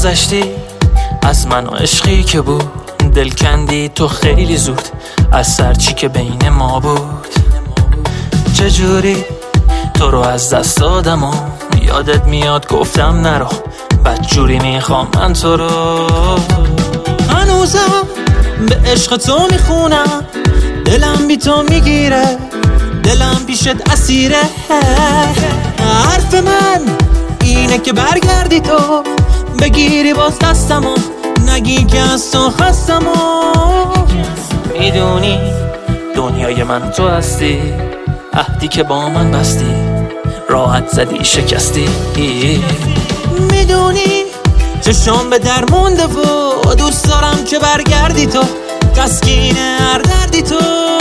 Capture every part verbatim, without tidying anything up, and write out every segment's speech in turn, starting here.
گذشتی از من و عشقی که بود، دل کندی تو خیلی زود از سرچی که بین ما بود. چجوری تو رو از دست دادم و یادت میاد گفتم نرو، بدجوری میخوام من تو رو. هنوزم به عشق تو میخونم، دلم بی تو میگیره، دلم پیشت اسیره. حرف من اینه که برگردی تو، بگیری باز دستم و نگی که از تو خستم و میدونی دنیای من تو هستی، عهدی که با من بستی راحت زدی شکستی. میدونی چشم به در مونده و دوست دارم که برگردی تو، تسکین هر دردی تو.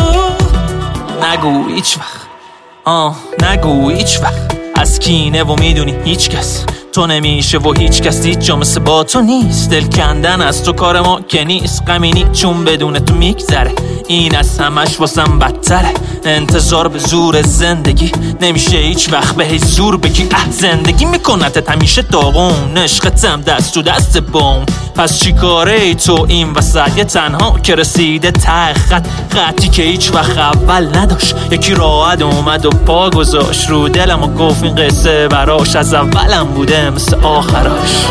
نگو هیچ وقت، آه نگو هیچ وقت از کینه و میدونی هیچ کس تو نمیشه و هیچ کس هیچ جا مثل با تو نیست. دل کندن از تو کار ما که نیست، غمینی چون بدون تو میگذره، این از همش واسم بدتره. انتظار به زور زندگی نمیشه هیچ وقت به هیچ زور بگی اه زندگی میکنتت همیشه داغون، عشقتم دست تو دست بوم. پس چی کاره ای تو این وسط یه تنها که رسیده ته خط، خطی که هیچ وقت اول نداشت، یکی راحت اومد و پا گذاشت رو دلم و گفت این قصه براش از اولم بوده مثل آخراش.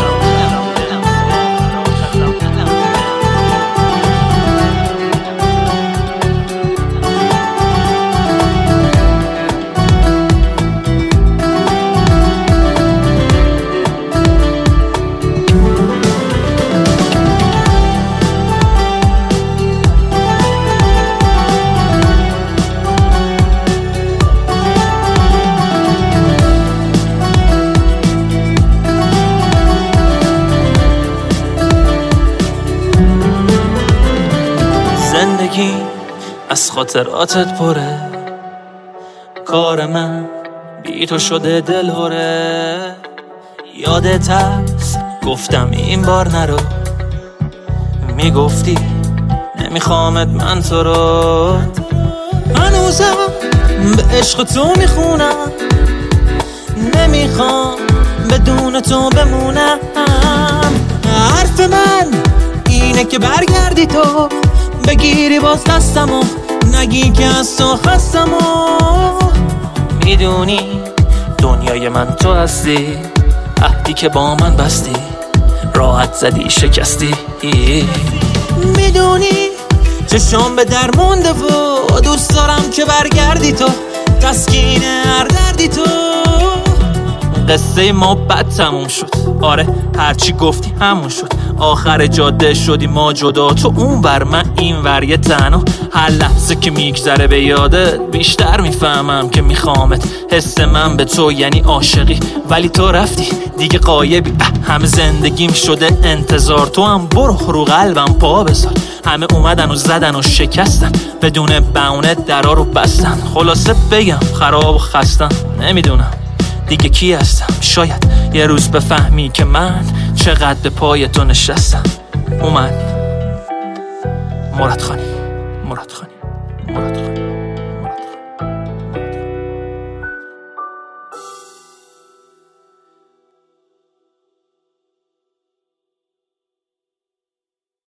زندگی از خاطراتت پره، کار من بی تو شده دلهره. یادت هست گفتم این بار نرو، میگفتی نمیخوامت من تو رو. هنوزم به عشق تو میخونم، نمیخوام بدون تو بمونم. حرف من اینه که برگردی تو، بگیری باز دستم و نگی که از تو خستم و میدونی دنیای من تو هستی، عهدی که با من بستی راحت زدی شکستی. میدونی چشم به در مونده و دوست دارم که برگردی تو، تسکین هر دردی تو. قصه ما بد تموم شد، آره هرچی گفتی همون شد، آخر جاده شدی ما جدا، تو اون ور من این ور یه تنها. هر لحظه که میگذره به یادت بیشتر میفهمم که میخوامت. حس من به تو یعنی عاشقی، ولی تو رفتی دیگه غایبی. همه زندگیم شده انتظار، تو هم برو رو قلبم پا بذار. همه اومدن و زدن و شکستن، بدون بهونه درا رو بستن. خلاصه بگم خراب و خستم، نمیدونم دیگه کی هستم. شاید یه روز بفهمی که من چقدر به پای تو نشستم. اومد مراد خانی، مراد خانی، مراد خانی.